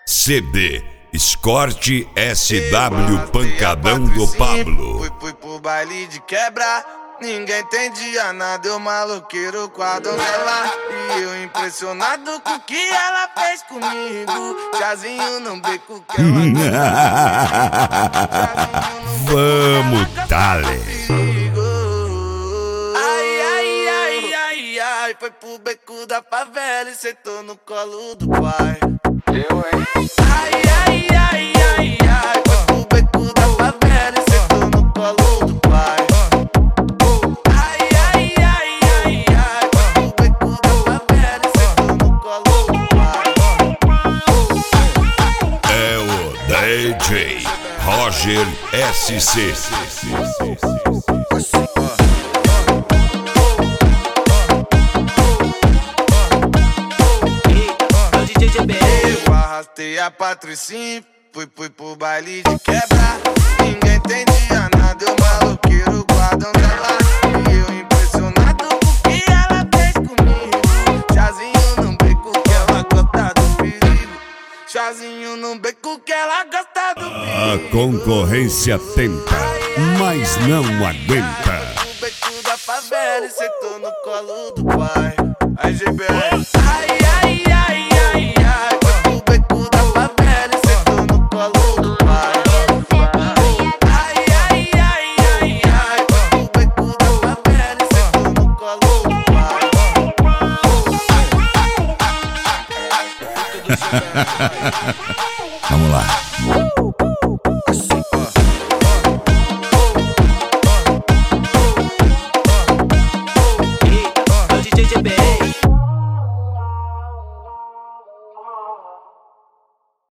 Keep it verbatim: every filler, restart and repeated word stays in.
C D Escorte S W Pancadão do Pablo. Fui, fui pro baile de quebra, ninguém entendia nada, eu maloqueiro com a donzela. E eu impressionado com o que ela fez comigo. Chazinho no beco que ela Vamos, dale. Ai, ai, ai, ai, ai. Foi pro beco da favela e sentou no colo do pai. Eu, hein? Ai, ai, ai, ai, ai. Foi pro beco da favela e sentou no colo do pai. Ai, ai, ai, ai, ai. Foi pro beco da favela e sentou no colo do pai. É o D J Roger S C. Eu arrastei a Patricinha, fui, fui pro baile de quebra. Ninguém entendia nada, eu maloqueiro com a donzela. E eu impressionado com o que ela fez comigo. Chazinho no beco que ela gosta do perigo. Chazinho no beco que ela gosta do perigo. A concorrência tenta, mas não aguenta. O beco da favela e sentou no colo do pai. Aí, G B R. Ai, ai, ai, ai, ai. Foi pro beco da favela e sentou no colo do pai. Ai, ai, ai, ai, ai. Foi pro beco da favela e sentou no colo do pai. Vamos lá.